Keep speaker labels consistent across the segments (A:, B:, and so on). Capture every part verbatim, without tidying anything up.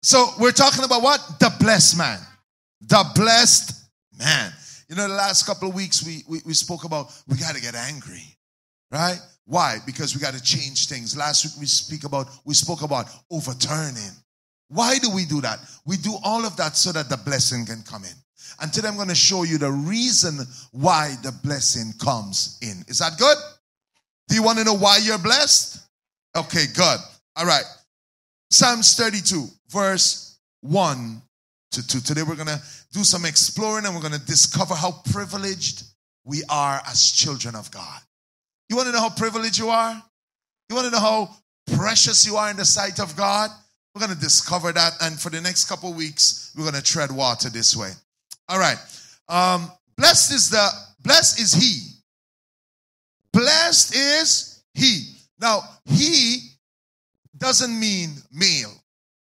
A: So we're talking about what? The blessed man. The blessed man. You know, the last couple of weeks we, we, we spoke about we got to get angry. Right? Why? Because we got to change things. Last week we speak about we spoke about overturning. Why do we do that? We do all of that so that the blessing can come in. And today I'm going to show you the reason why the blessing comes in. Is that good? Do you want to know why you're blessed? Okay, good. All right. Psalms thirty-two, verse one to two. Today we're going to do some exploring and we're going to discover how privileged we are as children of God. You want to know how privileged you are? You want to know how precious you are in the sight of God? We're going to discover that, and for the next couple of weeks, we're going to tread water this way. All right. Um, blessed is the blessed is he. Blessed is he. Now, he doesn't mean male.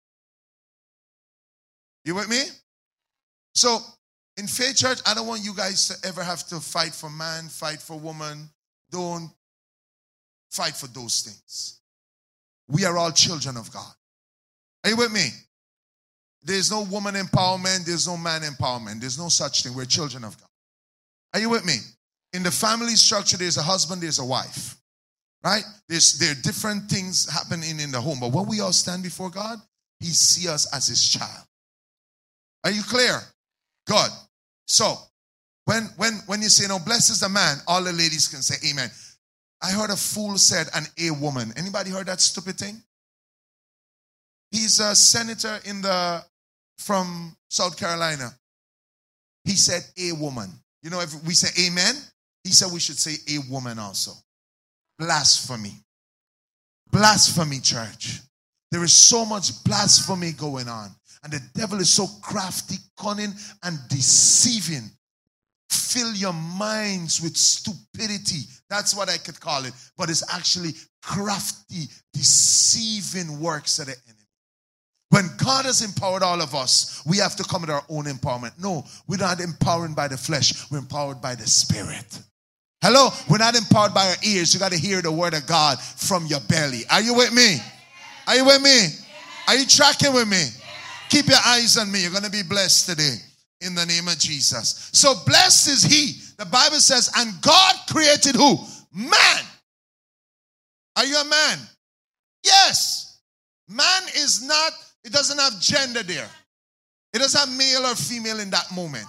A: You with me? So, in Faith Church, I don't want you guys to ever have to fight for man, fight for woman. Don't fight for those things. We are all children of God. Are you with me? There's no woman empowerment. There's no man empowerment. There's no such thing. We're children of God. Are you with me? In the family structure, there's a husband, there's a wife. Right? There's, there are different things happening in the home. But when we all stand before God, he sees us as his child. Are you clear? Good. So, when, when, when you say, no, blessed is the man, all the ladies can say amen. I heard a fool said an a woman. Anybody heard that stupid thing? He's a senator in the from South Carolina. He said a woman. You know, if we say amen, he said we should say a woman also. Blasphemy. Blasphemy, church. There is so much blasphemy going on. And the devil is so crafty, cunning, and deceiving. Fill your minds with stupidity. That's what I could call it. But it's actually crafty, deceiving works of the enemy. When God has empowered all of us, we have to come with our own empowerment. No, we're not empowered by the flesh. We're empowered by the Spirit. Hello? We're not empowered by our ears. You got to hear the word of God from your belly. Are you with me? Are you with me? Are you tracking with me? Keep your eyes on me. You're going to be blessed today in the name of Jesus. So blessed is he. The Bible says, and God created who? Man. Are you a man? Yes. Man is not, it doesn't have gender there. It doesn't have male or female in that moment.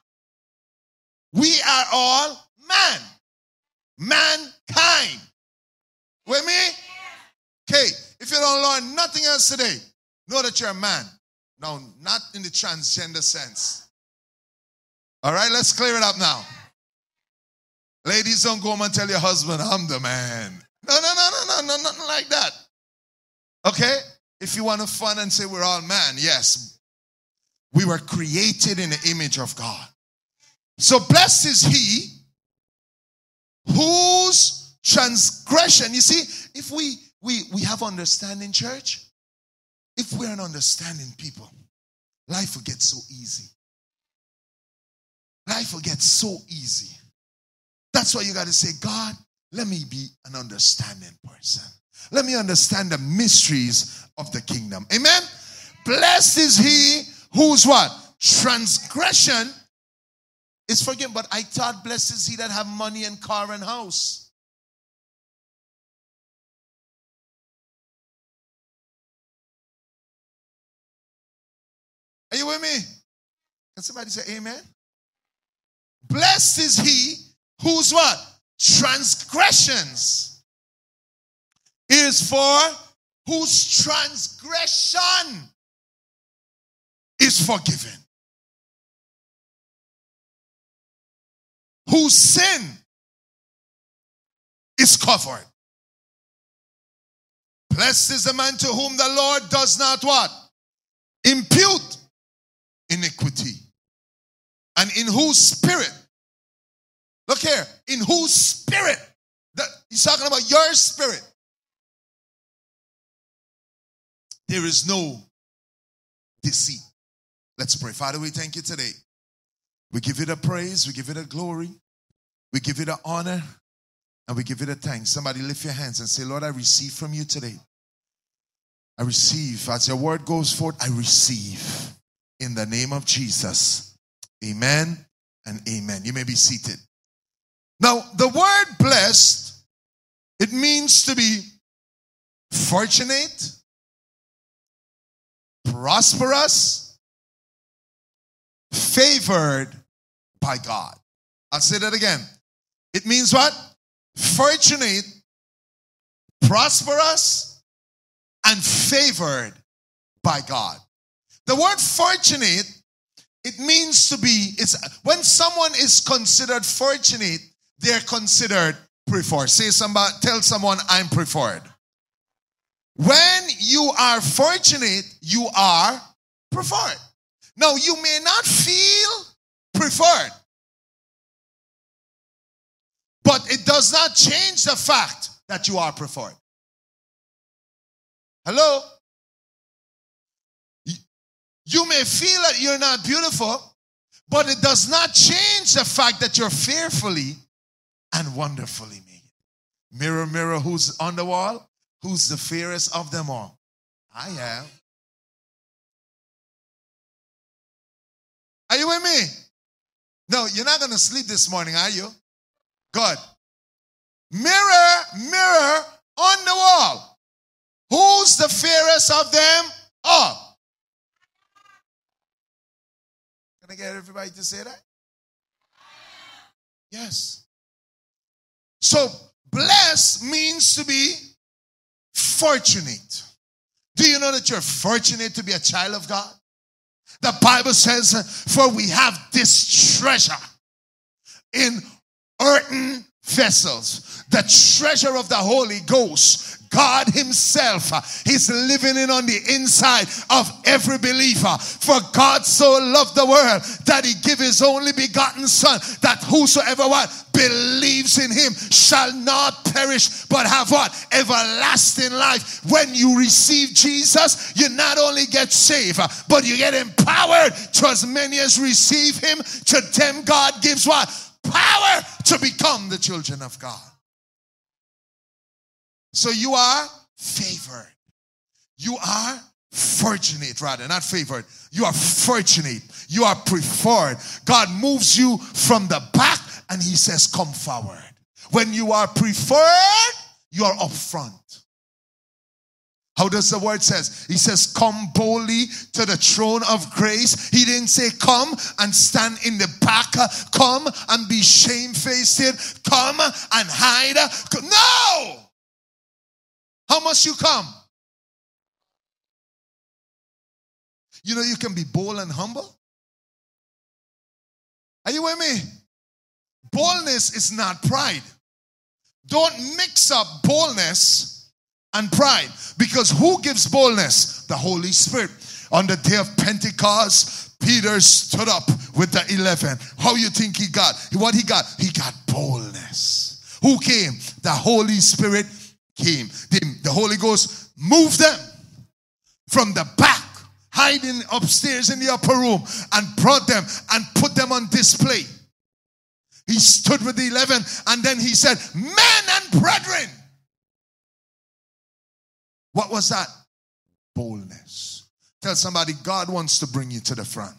A: We are all man. Mankind. With me? Okay, if you don't learn nothing else today, know that you're a man. No, not in the transgender sense. All right, let's clear it up now. Ladies, don't go home and tell your husband, I'm the man. No, no, no, no, no, no, nothing like that. Okay? If you want to fun and say we're all man, yes. We were created in the image of God. So blessed is he whose transgression, you see, if we, we, we have understanding, church, if we're an understanding people, life will get so easy. Life will get so easy. That's why you got to say, God, let me be an understanding person. Let me understand the mysteries of the kingdom. Amen? Blessed is he whose what? Transgression is forgiven. But I thought blessed is he that have money and car and house. Are you with me? Can somebody say amen? Blessed is he whose what? Transgressions is for whose transgression is forgiven. Whose sin is covered. Blessed is the man to whom the Lord does not what? Impute iniquity. And in whose spirit, look here, in whose spirit, that he's talking about your spirit, there is no deceit. Let's pray. Father, we thank you today. We give you the praise, we give you the glory, we give you the honor, and we give you the thanks. Somebody lift your hands and say, Lord, I receive from you today. I receive. As your word goes forth, I receive. In the name of Jesus. Amen and amen. You may be seated. Now, the word blessed, it means to be fortunate, prosperous, favored by God. I'll say that again. It means what? Fortunate, prosperous, and favored by God. The word fortunate, it means to be, it's when someone is considered fortunate, they're considered preferred. Say somebody, tell someone, I'm preferred. When you are fortunate, you are preferred. Now, you may not feel preferred, but it does not change the fact that you are preferred. Hello? You may feel that you're not beautiful, but it does not change the fact that you're fearfully and wonderfully made. Mirror, mirror, who's on the wall? Who's the fairest of them all? I am. Are you with me? No, you're not going to sleep this morning, are you? Good. Mirror, mirror on the wall. Who's the fairest of them all? Can I get everybody to say that? Yes. So, blessed means to be fortunate. Do you know that you're fortunate to be a child of God? The Bible says, for we have this treasure in earthen vessels. The treasure of the Holy Ghost. God himself is living in on the inside of every believer. For God so loved the world that he gave his only begotten son, that whosoever what believes in him shall not perish but have what? Everlasting life. When you receive Jesus, you not only get saved, but you get empowered. To as many as receive him, to them God gives what? Power to become the children of God. So you are favored. You are fortunate, rather, not favored. You are fortunate. You are preferred. God moves you from the back and he says, come forward. When you are preferred, you are up front. How does the word says? He says, come boldly to the throne of grace. He didn't say, come and stand in the back. Come and be shamefaced. Come and hide. No! How must you come? You know you can be bold and humble. Are you with me? Boldness is not pride. Don't mix up boldness and pride. Because who gives boldness? The Holy Spirit. On the day of Pentecost, Peter stood up with the eleven. How you think he got? What he got? He got boldness. Who came? The Holy Spirit came. The, the Holy Ghost moved them from the back, hiding upstairs in the upper room, and brought them and put them on display. He stood with the eleven and then he said, men and brethren. What was that? Boldness. Tell somebody, God wants to bring you to the front.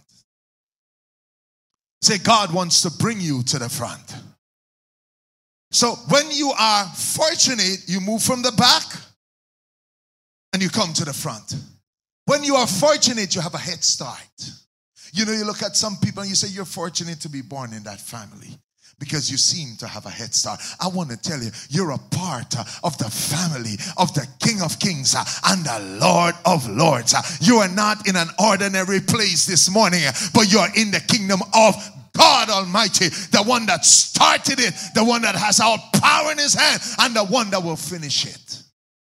A: Say, God wants to bring you to the front. So when you are fortunate, you move from the back and you come to the front. When you are fortunate, you have a head start. You know, you look at some people and you say, you're fortunate to be born in that family because you seem to have a head start. I want to tell you, you're a part of the family of the King of Kings and the Lord of Lords. You are not in an ordinary place this morning, but you are in the kingdom of God Almighty, the one that started it, the one that has all power in his hand, and the one that will finish it.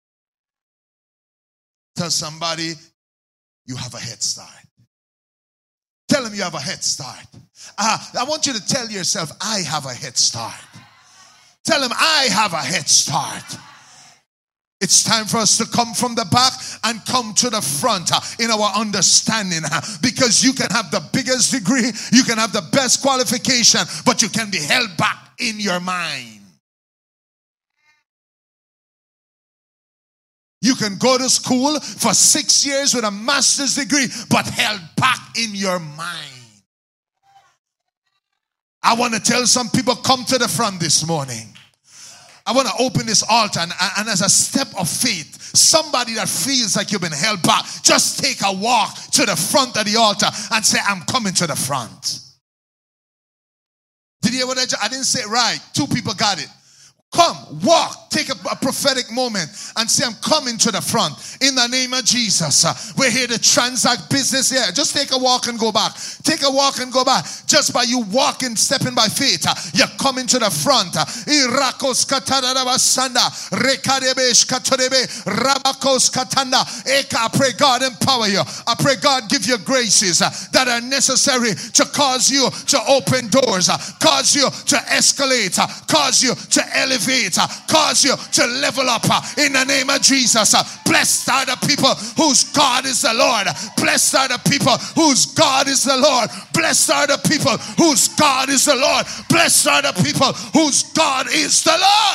A: Tell somebody, you have a head start. Tell them you have a head start. Uh, I want you to tell yourself, I have a head start. Tell them, I have a head start. It's time for us to come from the back and come to the front uh, in our understanding. Uh, because you can have the biggest degree, you can have the best qualification, but you can be held back in your mind. You can go to school for six years with a master's degree, but held back in your mind. I want to tell some people, come to the front this morning. I want to open this altar, and, and as a step of faith, somebody that feels like you've been held back, just take a walk to the front of the altar and say, I'm coming to the front. Did you hear what I just, I didn't say it right. Two people got it. Come, walk, take a, a prophetic moment and say, I'm coming to the front in the name of Jesus. Uh, we're here to transact business here. Just take a walk and go back. Take a walk and go back. Just by you walking, stepping by faith, uh, you're coming to the front. Uh, Irakos katarabasanda, rekadebesh katorebe, rabakos katanda. Eka, I pray God empower you. I pray God give you graces uh, that are necessary to cause you to open doors, uh, cause you to escalate, uh, cause you to elevate. Uh, cause you to level up uh, in the name of Jesus. Uh, blessed are the people whose God is the Lord. Blessed are the people whose God is the Lord. Blessed are the people whose God is the Lord. Blessed are the people whose God is the Lord.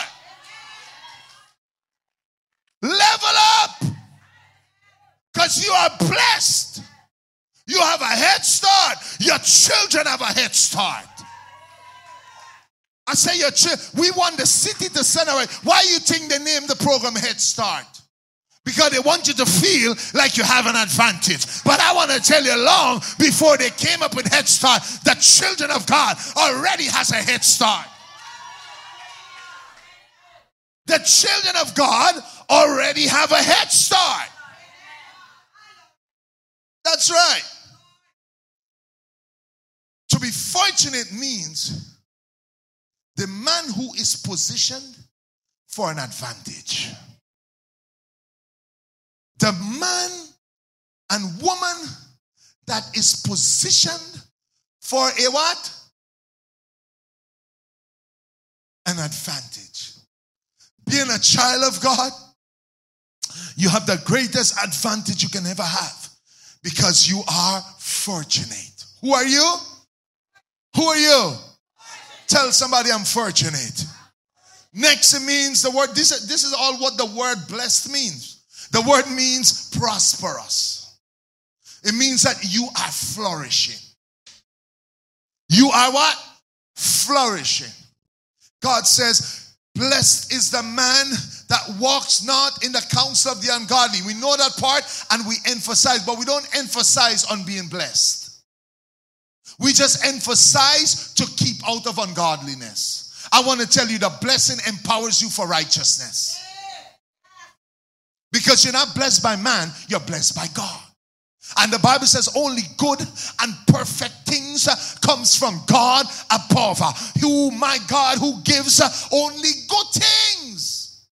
A: Level up, because you are blessed. You have a head start. Your children have a head start. I say, your ch- we want the city to celebrate. Why do you think they named the program Head Start? Because they want you to feel like you have an advantage. But I want to tell you, long before they came up with Head Start, the children of God already has a head start. The children of God already have a head start. That's right. To be fortunate means the man who is positioned for an advantage. The man and woman that is positioned for a what? An advantage. Being a child of God, you have the greatest advantage you can ever have because you are fortunate. Who are you? Who are you? Tell somebody, I'm fortunate. Next, it means the word, this, this is all what the word blessed means. The word means prosperous. It means that you are flourishing. You are what? Flourishing. God says, blessed is the man that walks not in the counsel of the ungodly. We know that part and we emphasize, but we don't emphasize on being blessed. We just emphasize to keep out of ungodliness. I want to tell you the blessing empowers you for righteousness. Because you're not blessed by man, you're blessed by God. And the Bible says only good and perfect things comes from God above. Who, my God, who gives only good things.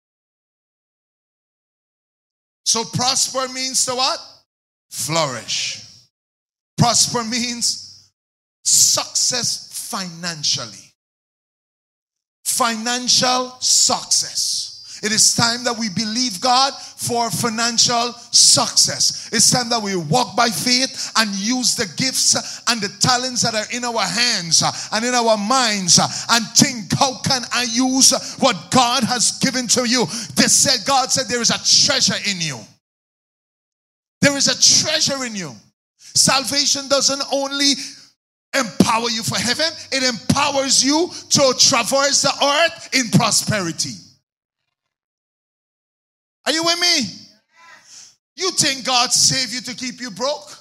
A: So prosper means to what? Flourish. Prosper means success financially. Financial success. It is time that we believe God for financial success. It's time that we walk by faith and use the gifts and the talents that are in our hands and in our minds and think, how can I use what God has given to you? They said, God said there is a treasure in you. There is a treasure in you. Salvation doesn't only empower you for heaven, it empowers you to traverse the earth in prosperity. Are you with me? You think God saved you to keep you broke?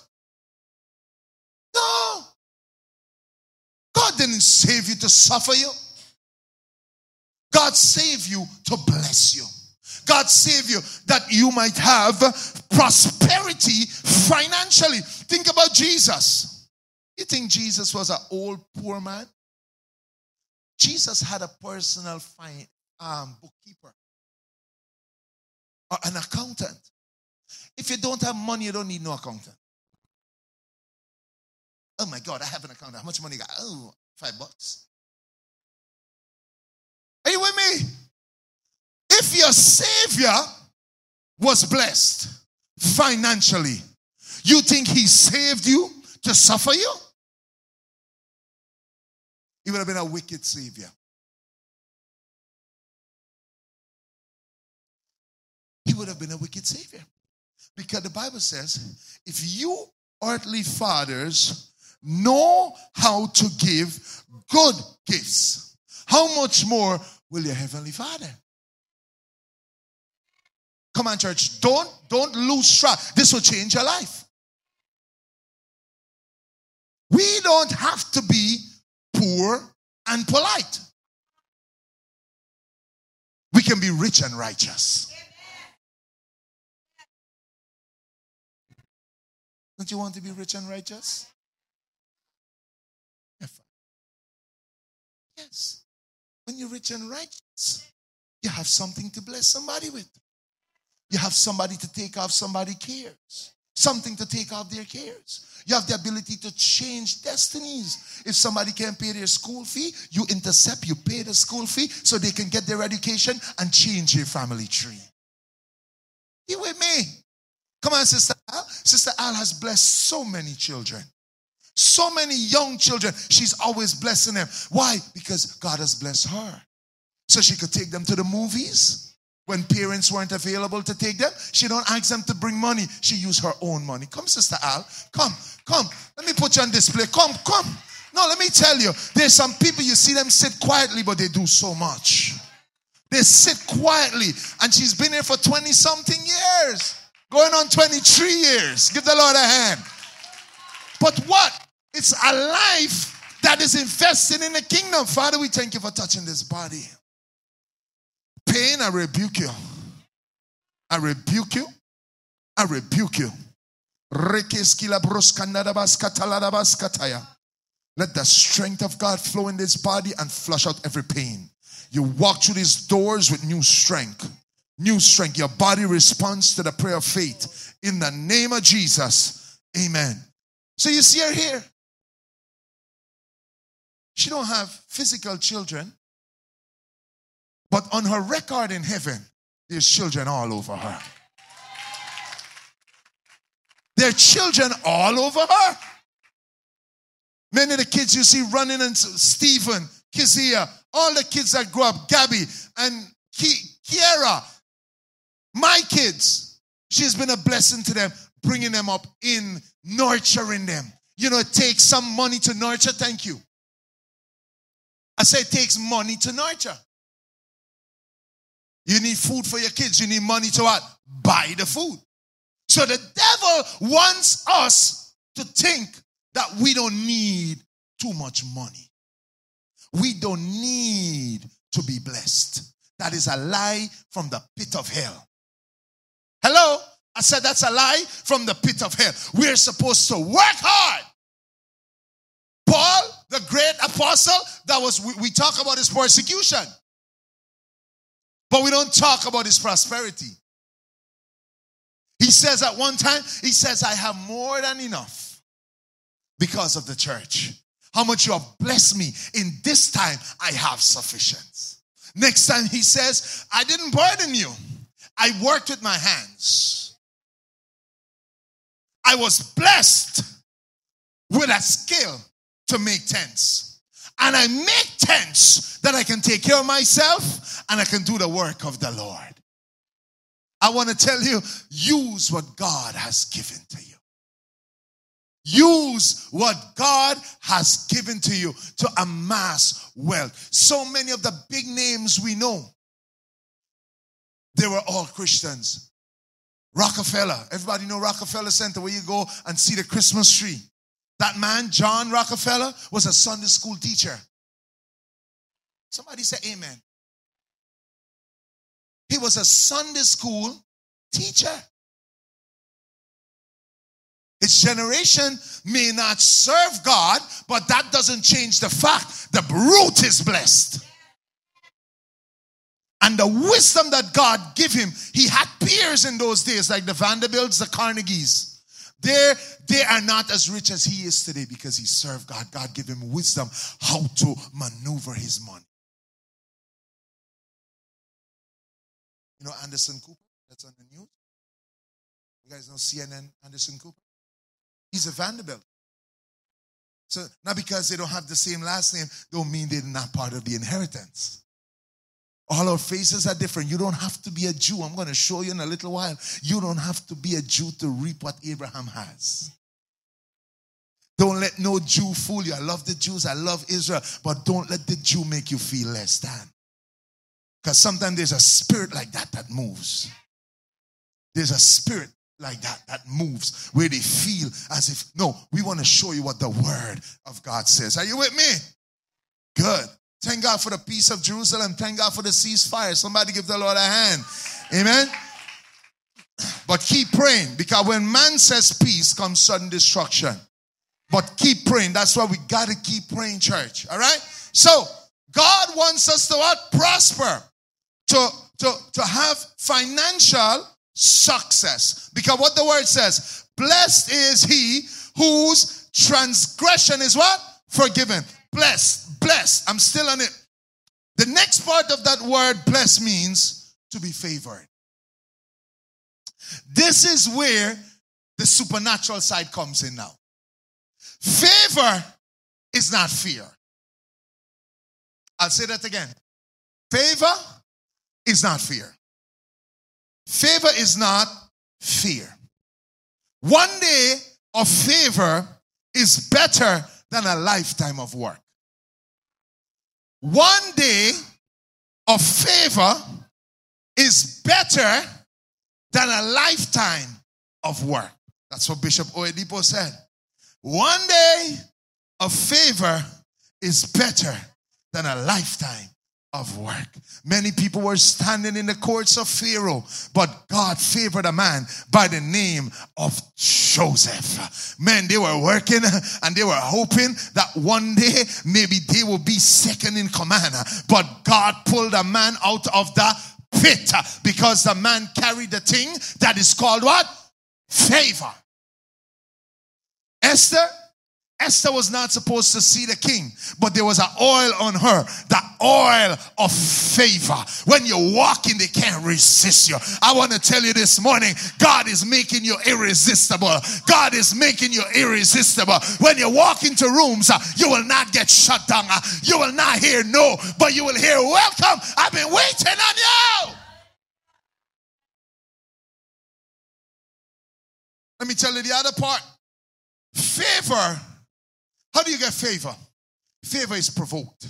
A: No. God didn't save you to suffer you. God saved you to bless you. God saved you that you might have prosperity financially. Think about Jesus. You think Jesus was an old poor man? Jesus had a personal fine, um, bookkeeper or an accountant. If you don't have money, you don't need no accountant. Oh my God, I have an accountant. How much money you got? Oh, five bucks. Are you with me? If your Savior was blessed financially, you think he saved you to suffer you? He would have been a wicked Savior. he would have been a wicked savior. Because the Bible says, if you earthly fathers know how to give good gifts, how much more will your heavenly Father? Come on, church. Don't, don't lose track. This will change your life. We don't have to be poor and polite. We can be rich and righteous. Don't you want to be rich and righteous? Yes. When you're rich and righteous, you have something to bless somebody with. You have somebody to take off somebody's cares. Something to take off their cares. You have the ability to change destinies. If somebody can't pay their school fee, you intercept, you pay the school fee so they can get their education and change their family tree. You with me? Come on, Sister Al. Sister Al has blessed so many children. So many young children. She's always blessing them. Why? Because God has blessed her. So she could take them to the movies. When parents weren't available to take them, she don't ask them to bring money. She used her own money. Come, Sister Al. Come, come. Let me put you on display. Come, come. No, let me tell you. There's some people, you see them sit quietly, but they do so much. They sit quietly. And she's been here for twenty-something years. Going on twenty-three years. Give the Lord a hand. But what? It's a life that is invested in the kingdom. Father, we thank you for touching this body. Pain, I rebuke you. I rebuke you. I rebuke you. Let the strength of God flow in this body and flush out every pain. You walk through these doors with new strength. New strength. Your body responds to the prayer of faith. In the name of Jesus. Amen. So you see her here. She don't have physical children. But on her record in heaven, there's children all over her. There are children all over her. Many of the kids you see running, and Stephen, Kizia, all the kids that grew up, Gabby and Kiera, my kids, she's been a blessing to them, bringing them up in nurturing them. You know, it takes some money to nurture. Thank you. I say it takes money to nurture. You need food for your kids. You need money to what? Buy the food. So the devil wants us to think that we don't need too much money. We don't need to be blessed. That is a lie from the pit of hell. Hello? I said that's a lie from the pit of hell. We're supposed to work hard. Paul, the great apostle, that was we, we talk about his persecution. But we don't talk about his prosperity. He says at one time, he says, I have more than enough because of the church. How much you have blessed me. In this time, I have sufficient. Next time he says, I didn't burden you. I worked with my hands. I was blessed with a skill to make tents. And I make tents that I can take care of myself and I can do the work of the Lord. I want to tell you, use what God has given to you. Use what God has given to you to amass wealth. So many of the big names we know, they were all Christians. Rockefeller. Everybody know Rockefeller Center where you go and see the Christmas tree. That man, John Rockefeller, was a Sunday school teacher. Somebody say amen. He was a Sunday school teacher. His generation may not serve God, but that doesn't change the fact the root is blessed. And the wisdom that God gave him, he had peers in those days like the Vanderbilts, the Carnegies. They're, they are not as rich as he is today because he served God. God gave him wisdom how to maneuver his money. You know Anderson Cooper? That's on the news. You guys know C N N, Anderson Cooper? He's a Vanderbilt. So not because they don't have the same last name, don't mean they're not part of the inheritance. All our faces are different. You don't have to be a Jew. I'm going to show you in a little while. You don't have to be a Jew to reap what Abraham has. Don't let no Jew fool you. I love the Jews. I love Israel. But don't let the Jew make you feel less than. Because sometimes there's a spirit like that that moves. There's a spirit like that that moves where they feel as if, no, we want to show you what the word of God says. Are you with me? Good. Thank God for the peace of Jerusalem. Thank God for the ceasefire. Somebody give the Lord a hand. Amen. But keep praying, because when man says peace comes sudden destruction. But keep praying. That's why we got to keep praying, church. All right? So God wants us to what? Prosper. To, to, to have financial success. Because what the word says, blessed is he whose transgression is what? Forgiven. Blessed. Blessed. I'm still on it. The next part of that word blessed means to be favored. This is where the supernatural side comes in now. Favor is not fear. I'll say that again. Favor is not fear. Favor is not fear. One day of favor is better than a lifetime of work. One day of favor is better than a lifetime of work. That's what Bishop Oedipo said. One day of favor is better than a lifetime of work. Many people were standing in the courts of Pharaoh, but God favored a man by the name of Joseph. Men, they were working and they were hoping that one day maybe they will be second in command. But God pulled a man out of the pit because the man carried the thing that is called what? Favor. Esther, Esther was not supposed to see the king, but there was an oil on her, the oil of favor. When you walk in, they can't resist you. I want to tell you this morning, God is making you irresistible. God is making you irresistible. When you walk into rooms, uh, you will not get shut down. Uh, you will not hear no, but you will hear welcome. I've been waiting on you. Let me tell you the other part. Favor. How do you get favor? Favor is provoked.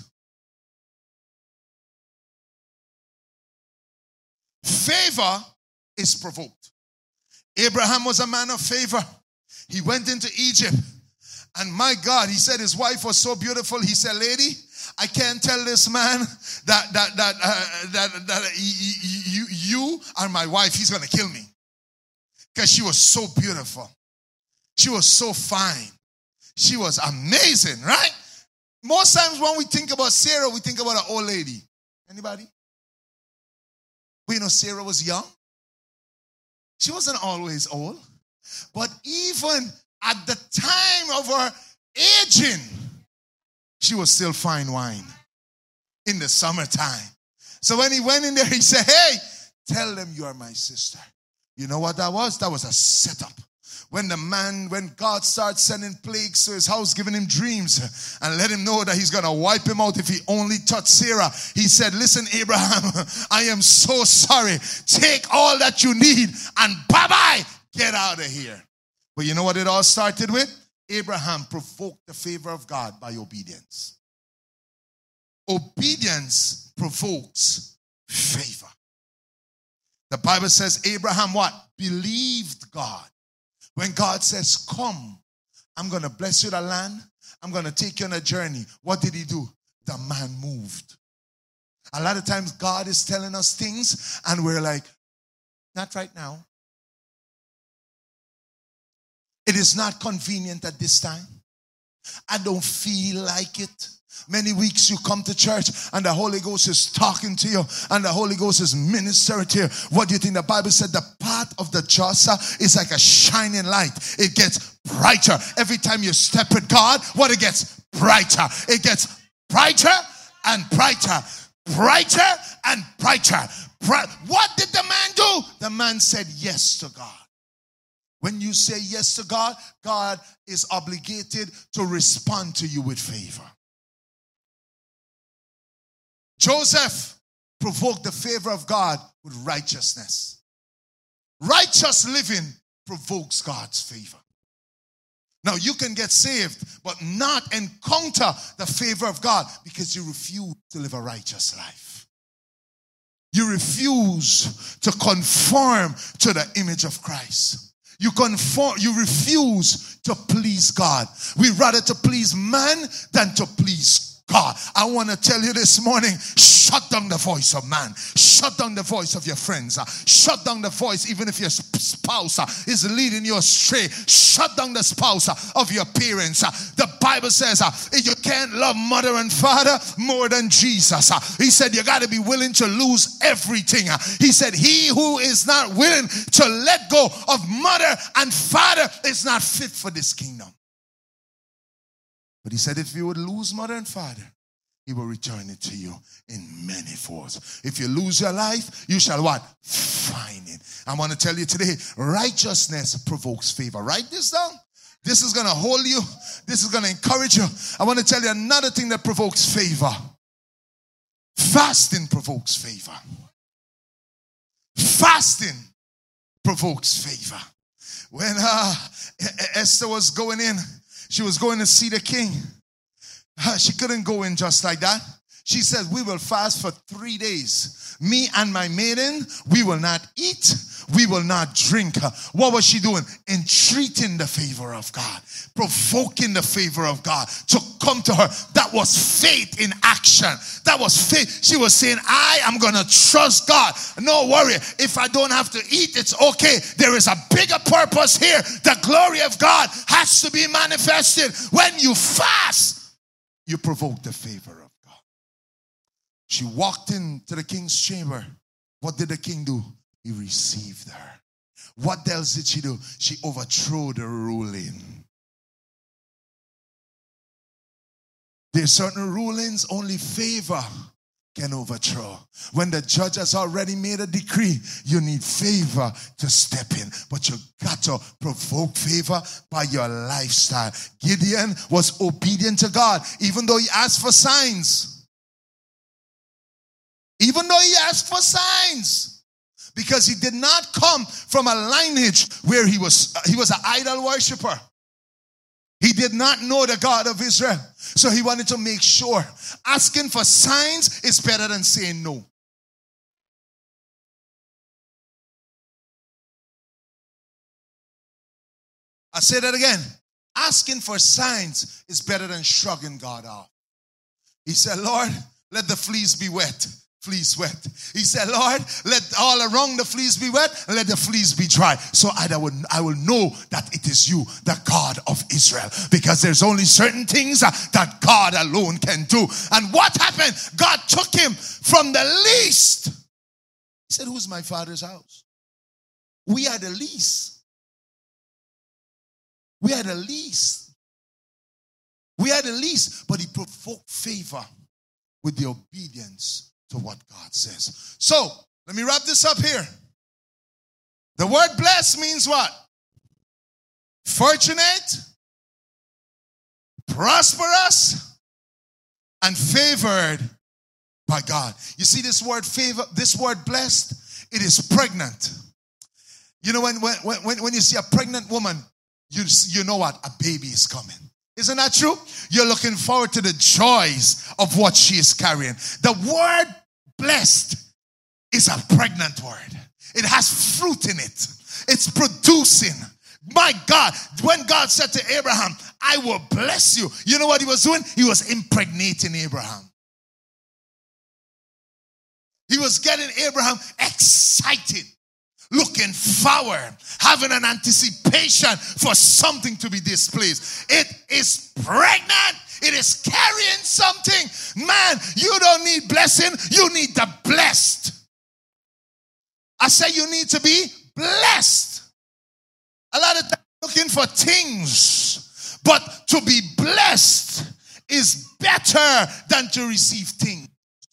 A: Favor is provoked. Abraham was a man of favor. He went into Egypt. And my God, he said his wife was so beautiful. He said, lady, I can't tell this man that that that uh, that, that uh, you, you are my wife. He's going to kill me. Because she was so beautiful. She was so fine. She was amazing, right? Most times when we think about Sarah, we think about an old lady. Anybody? But you know, Sarah was young. She wasn't always old. But even at the time of her aging, she was still fine wine in the summertime. So when he went in there, he said, hey, tell them you are my sister. You know what that was? That was a setup. When the man, when God starts sending plagues to his house, giving him dreams and let him know that he's going to wipe him out if he only touched Sarah. He said, listen, Abraham, I am so sorry. Take all that you need and bye-bye. Get out of here. But you know what it all started with? Abraham provoked the favor of God by obedience. Obedience provokes favor. The Bible says Abraham what? Believed God. When God says, come, I'm going to bless you the land. I'm going to take you on a journey. What did he do? The man moved. A lot of times God is telling us things and we're like, not right now. It is not convenient at this time. I don't feel like it. Many weeks you come to church and the Holy Ghost is talking to you and the Holy Ghost is ministering to you. What do you think? The Bible said the path of the just is like a shining light. It gets brighter. Every time you step with God, what? It gets brighter. It gets brighter and brighter. Brighter and brighter. Bri- what did the man do? The man said yes to God. When you say yes to God, God is obligated to respond to you with favor. Joseph provoke the favor of God with righteousness. Righteous living provokes God's favor. Now, you can get saved, but not encounter the favor of God because you refuse to live a righteous life. You refuse to conform to the image of Christ. You conform, you refuse to please God. We rather to please man than to please God. I want to tell you this morning, shut down the voice of man. Shut down the voice of your friends. Shut down the voice even if your spouse is leading you astray. Shut down the spouse of your parents. The Bible says you can't love mother and father more than Jesus. He said you got to be willing to lose everything. He said he who is not willing to let go of mother and father is not fit for this kingdom. But he said if you would lose mother and father, he will return it to you in many folds. If you lose your life, you shall what? Find it. I want to tell you today, righteousness provokes favor. Write this down. This is going to hold you. This is going to encourage you. I want to tell you another thing that provokes favor. Fasting provokes favor. Fasting provokes favor. When uh, Esther was going in, she was going to see the king. She couldn't go in just like that. She said, we will fast for three days. Me and my maiden, we will not eat. We will not drink. What was she doing? Entreating the favor of God. Provoking the favor of God to come to her. That was faith in action. That was faith. She was saying, I am going to trust God. No worry. If I don't have to eat, it's okay. There is a bigger purpose here. The glory of God has to be manifested. When you fast, you provoke the favor of God. She walked into the king's chamber. What did the king do? He received her. What else did she do? She overthrew the ruling. There's certain rulings only favor can overthrow. When the judge has already made a decree, you need favor to step in. But you got to provoke favor by your lifestyle. Gideon was obedient to God, even though he asked for signs. Even though he asked for signs. Because he did not come from a lineage where he was, he was an idol worshiper. He did not know the God of Israel. So he wanted to make sure. Asking for signs is better than saying no. I say that again. Asking for signs is better than shrugging God off. He said, Lord, let the fleas be wet. Fleas wet. He said, Lord, let all around the fleas be wet and let the fleas be dry. So I will, I will know that it is you, the God of Israel. Because there's only certain things that God alone can do. And what happened? God took him from the least. He said, who's my father's house? We are the least. We are the least. We are the least. But he provoked favor with the obedience to what God says. So, let me wrap this up here. The word blessed means what? Fortunate, prosperous, and favored by God. You see this word favor, this word blessed, it is pregnant. You know, when, when, when, when you see a pregnant woman, you, you know what? A baby is coming. Isn't that true? You're looking forward to the joys of what she is carrying. The word blessed is a pregnant word. It has fruit in it. It's producing. My God, when God said to Abraham, I will bless you. You know what he was doing? He was impregnating Abraham. He was getting Abraham excited, looking forward, having an anticipation for something to be displayed. It is pregnant. It is carrying something. Man, you don't need blessing. You need the blessed. I say you need to be blessed. A lot of times looking for things. But to be blessed is better than to receive things.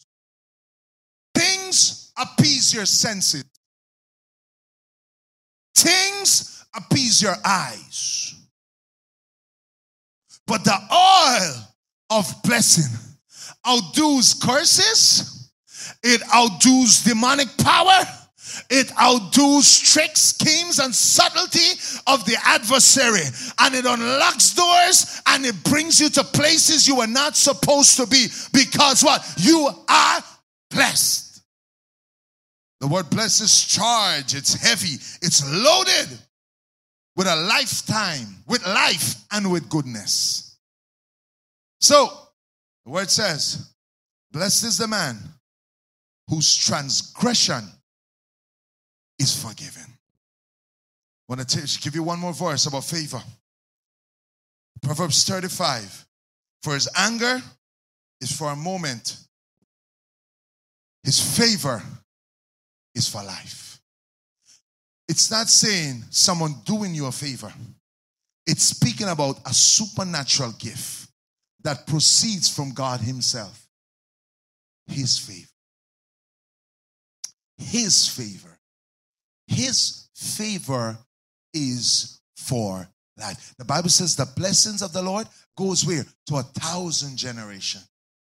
A: Things appease your senses. Things appease your eyes. But the oil of blessing outdoes curses It outdoes demonic power. It outdoes tricks, schemes, and subtlety of the adversary. And it unlocks doors and it brings you to places you are not supposed to be. Because what? You are blessed. The word blessed is charged. It's heavy. It's loaded with a lifetime, with life and with goodness. So, the word says, blessed is the man whose transgression is forgiven. I want to give you one more verse about favor. Proverbs thirty-five. For his anger is for a moment. His favor is for life. It's not saying someone doing you a favor. It's speaking about a supernatural gift that proceeds from God himself. His favor. His favor. His favor is for life. The Bible says the blessings of the Lord goes where? To a thousand generations.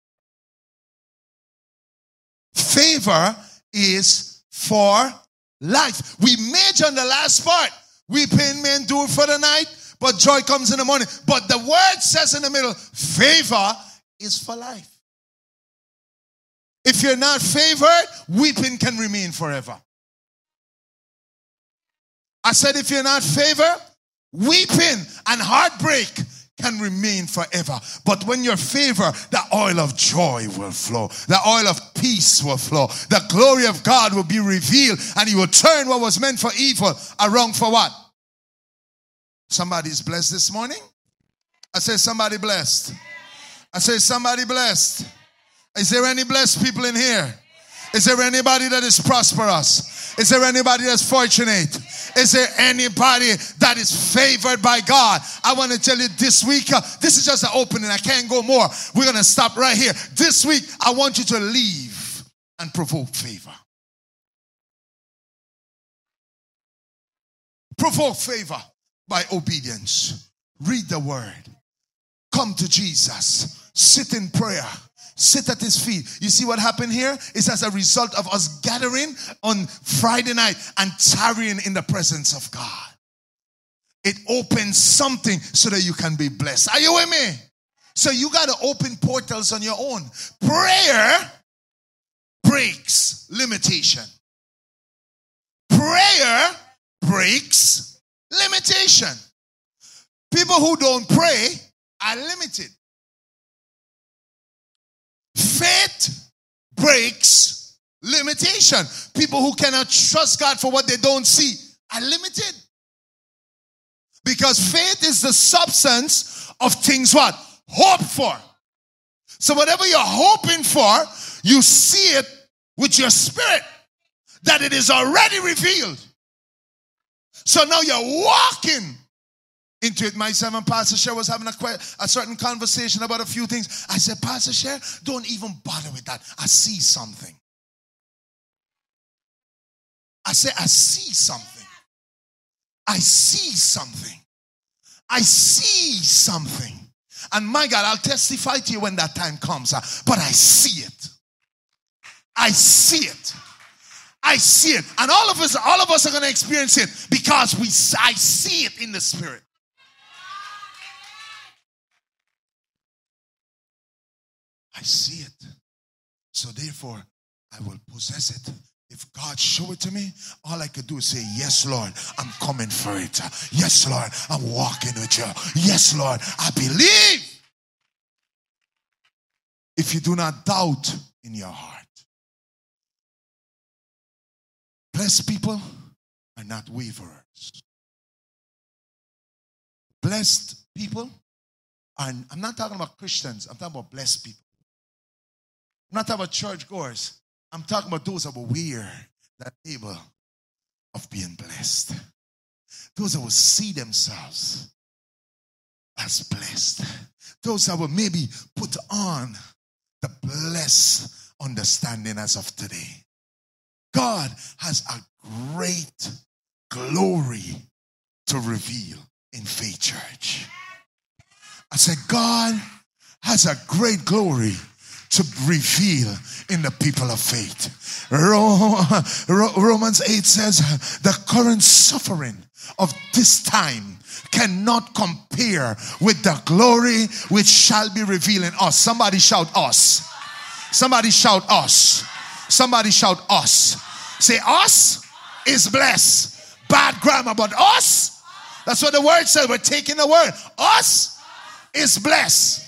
A: Favor is for life. We major on the last part. Weeping may endure for the night, but joy comes in the morning. But the word says in the middle, favor is for life. If you're not favored, weeping can remain forever. I said if you're not favored, weeping and heartbreak can remain forever. But when you're favored, the oil of joy will flow. The oil of peace will flow. The glory of God will be revealed, and he will turn what was meant for evil around for what? Somebody's blessed this morning? I say somebody blessed. I say somebody blessed. Is there any blessed people in here? Is there anybody that is prosperous? Is there anybody that's fortunate? Is there anybody that is favored by God? I want to tell you this week, uh, this is just an opening. I can't go more. We're going to stop right here. This week, I want you to leave and provoke favor. Provoke favor by obedience. Read the word. Come to Jesus. Sit in prayer. Sit at his feet. You see what happened here? It's as a result of us gathering on Friday night and tarrying in the presence of God. It opens something so that you can be blessed. Are you with me? So you got to open portals on your own. Prayer breaks limitation. Prayer breaks limitation. People who don't pray are limited. Faith breaks limitation. People who cannot trust God for what they don't see are limited. Because faith is the substance of things what? Hope for. So whatever you're hoping for, you see it with your spirit, that it is already revealed. So now you're walking into it. Myself and Pastor Cher was having a, a certain conversation about a few things. I said, Pastor Cher, don't even bother with that. I see something. I said, I see something. I see something. I see something. And my God, I'll testify to you when that time comes. But I see it. I see it. I see it. And all of us, all of us are going to experience it because we, I see it in the spirit. I see it. So therefore, I will possess it. If God show it to me, all I could do is say, yes, Lord, I'm coming for it. Yes, Lord, I'm walking with you. Yes, Lord, I believe. If you do not doubt in your heart. Blessed people are not waverers. Blessed people are, I'm not talking about Christians, I'm talking about blessed people. I'm not talking about churchgoers. I'm talking about those that were aware, that are able of being blessed. Those that will see themselves as blessed. Those that will maybe put on the blessed understanding as of today. God has a great glory to reveal in Faith Church. I said, God has a great glory to reveal in the people of faith. Romans eight says the current suffering of this time cannot compare with the glory which shall be revealed in us. Somebody shout us. Somebody shout us. Somebody shout us. Say us is blessed. Bad grammar, but us. That's what the word says. We're taking the word. Us is blessed.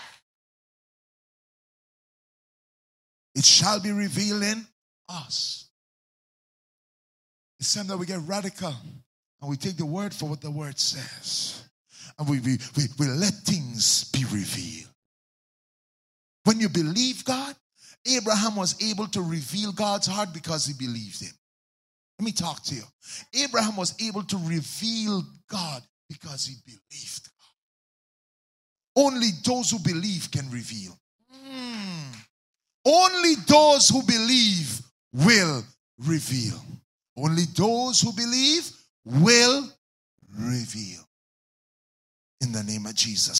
A: It shall be revealed in us. It's time that we get radical and we take the word for what the word says. And we, we, we, we let things be revealed. When you believe God, Abraham was able to reveal God's heart because he believed him. Let me talk to you. Abraham was able to reveal God because he believed God. Only those who believe can reveal. Mm. Only those who believe will reveal. Only those who believe will reveal. In the name of Jesus.